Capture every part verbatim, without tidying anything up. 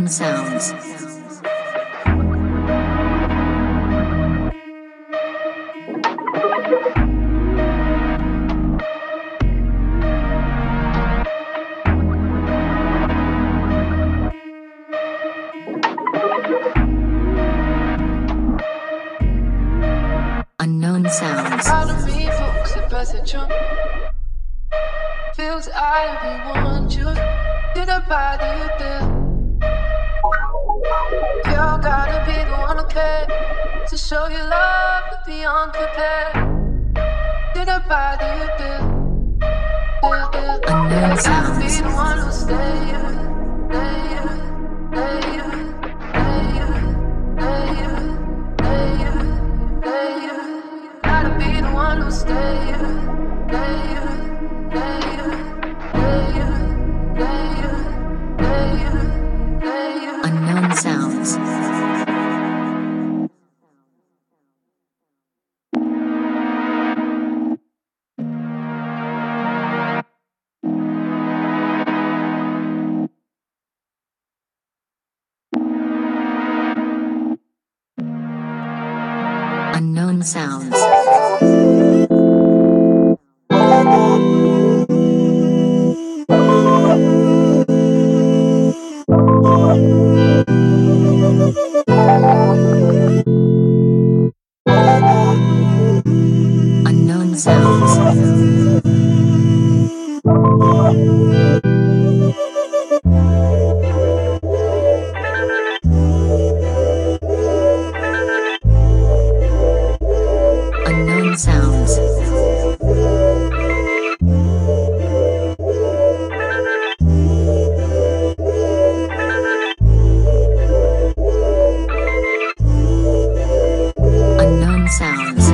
Unknown sounds. Unknown sounds. Out of me, folks, a passage on. Feels I be want you. Did I buy the bill? You gotta be the one to pay to show you love beyond compare. Did I buy the bill? Bill, bill. Unknown You gotta be sounds. the one who stay you, stay you, stay you, stay you, stay you, stay you, stay you. Gotta be the one who stay you, stay you, stay you, stay you, stay you, stay you, stay you. Unknown sounds. Unknown sounds. Unknown sounds. Unknown sounds. Unknown sounds.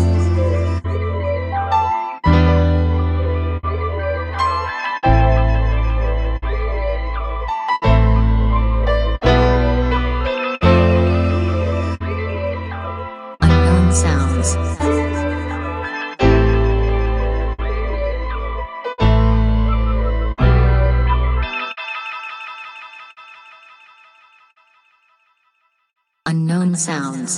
Unknown sounds. Unknown sounds.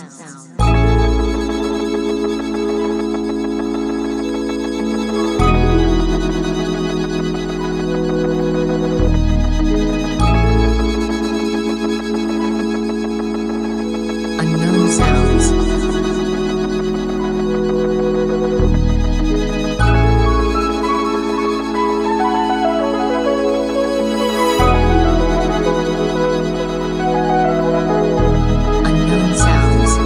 Unknown sounds. Unknown sounds.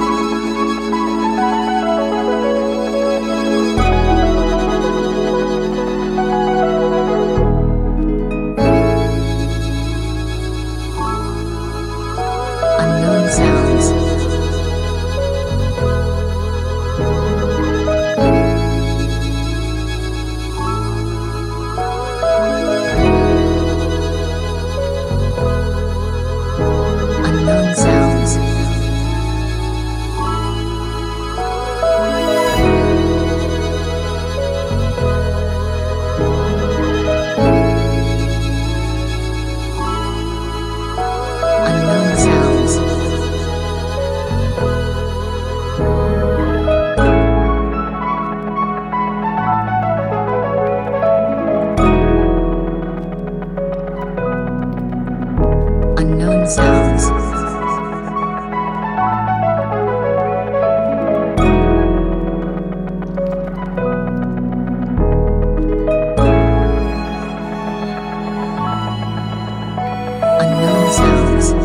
Unknown sounds. Unknown sounds. Unknown sounds. Unknown sounds. Unknown sounds.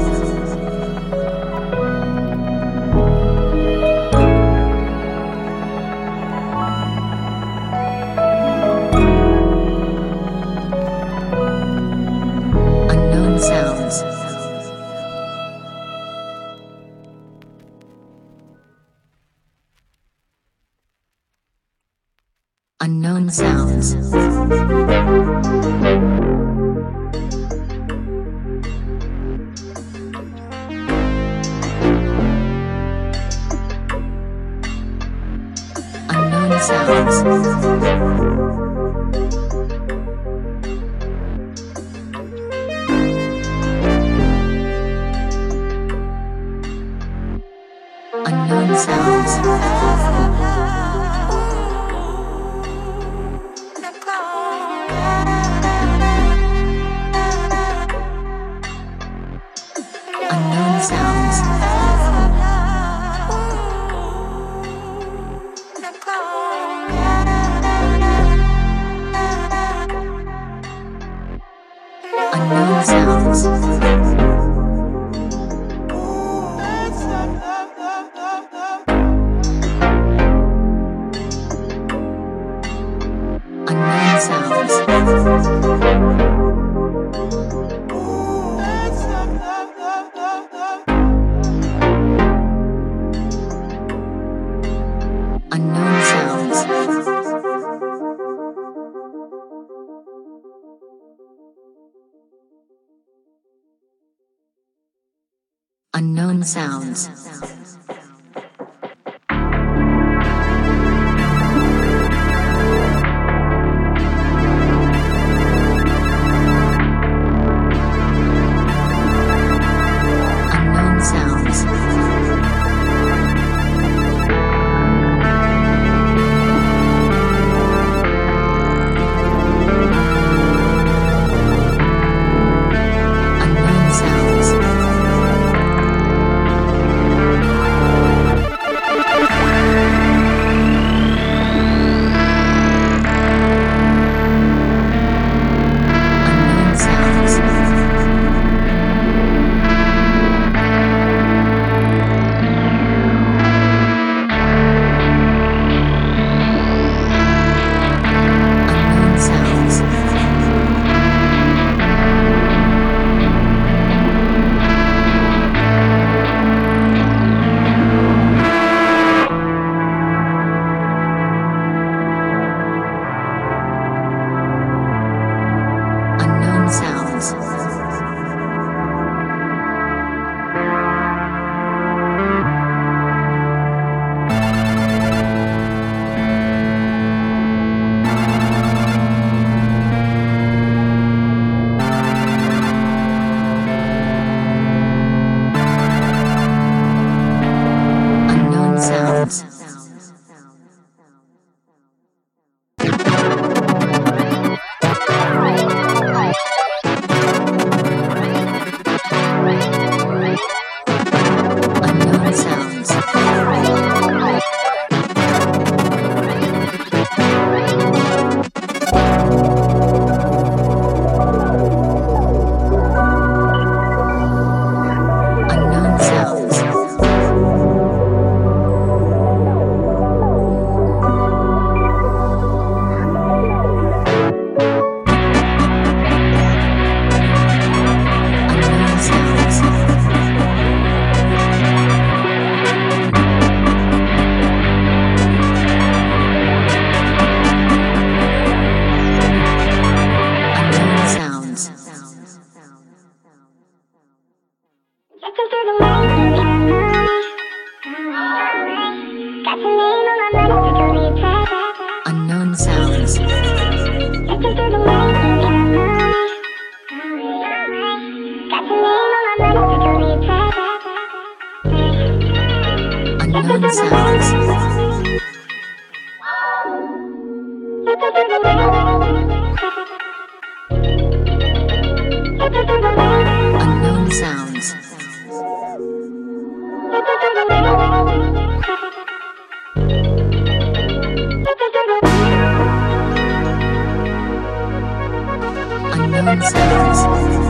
Unknown sounds. Unknown sounds. Unknown sounds. Unknown sounds. Unknown sounds. Unknown sounds. Unknown sounds. Unknown sounds. Unknown sounds. Unknown sounds. Unknown sounds. Unknown sounds. Unknown sounds. Unknown sounds. Unknown sounds. Unknown sounds. Unknown sounds. Unknown sounds.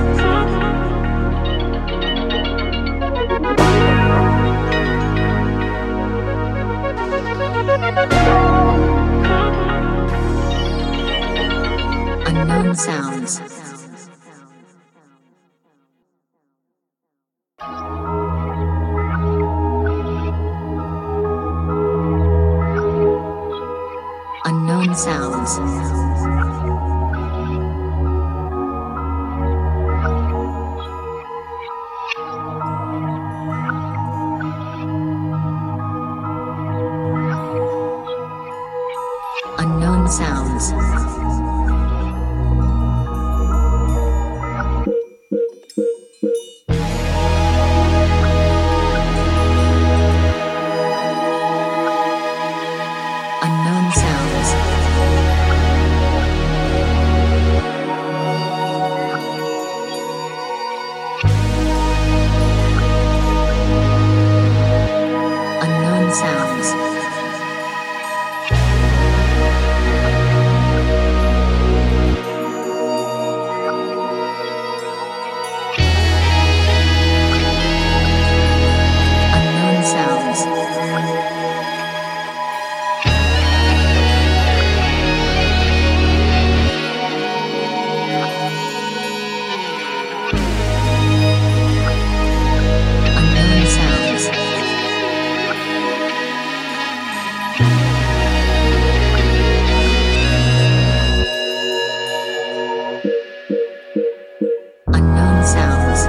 Unknown sounds. Unknown sounds. Unknown sounds. Unknown sounds. Unknown sounds. Unknown sounds. Unknown sounds.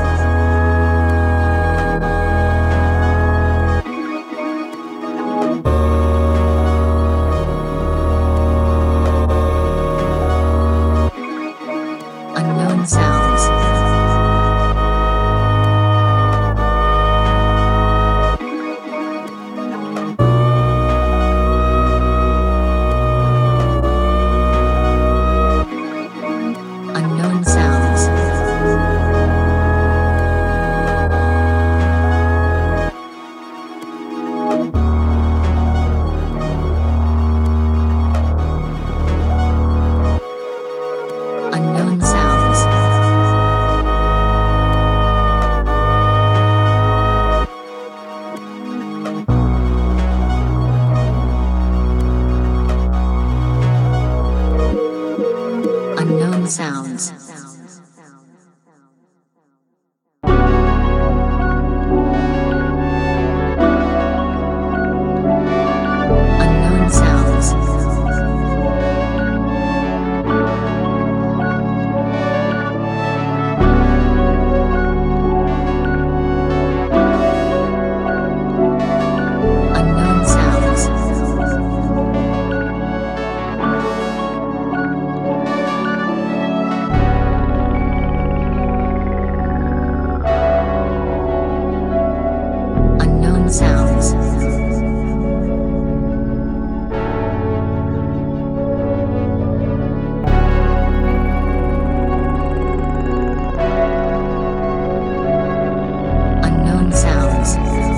Unknown sounds. Unknown sounds. Unknown sounds. Unknown sounds. Unknown sounds. Unknown sounds. Unknown sounds. Unknown sounds.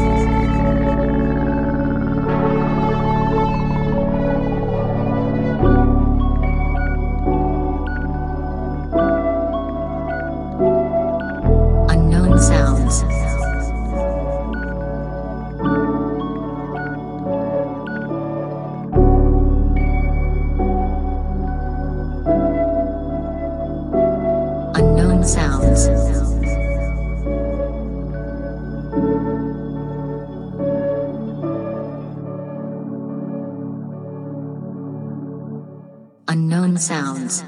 Unknown sounds. Unknown sounds. Unknown sounds.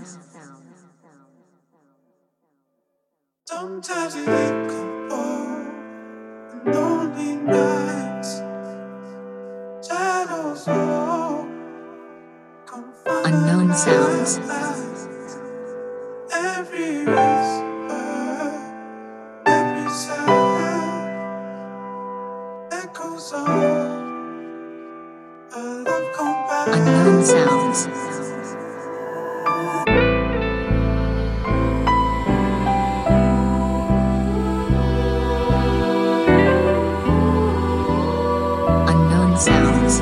Sometimes it can fall, and lonely nights, shadows fall, come find Unknown my sounds. light. Every whisper, every sound, echoes of a love come back. Unknown sounds. Unknown sounds.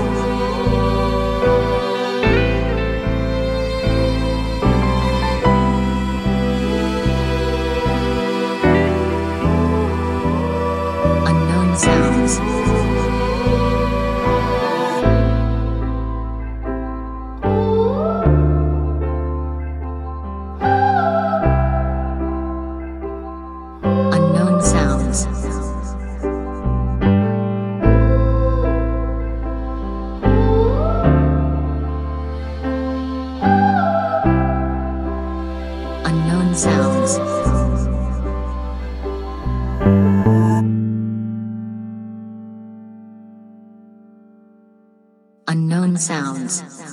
Unknown sounds. Unknown sounds. Unknown sounds. Unknown sounds.